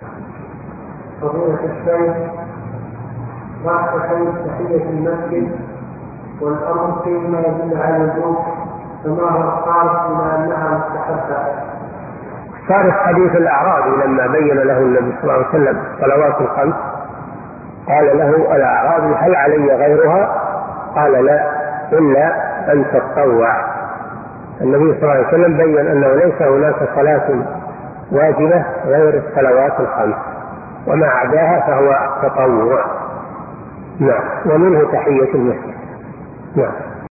فضيلة الشيخ، ركعتي تحية المسجد والأمر فيما يدل على الوجوب، فما هو الصارف إلى أنها مستحبة؟ صارف حديث الأعرابي لما بين له النبي صلى الله عليه وسلم صلوات الخمس قال له الأعرابي هل علي غيرها؟ قال لا إلا أن تتطوع. النبي صلى الله عليه وسلم بين أنه ليس هناك صلاة واجبة غير الصلوات الخمس، وما عداها فهو تطوع. نعم، ومنه تحية المسجد. نعم.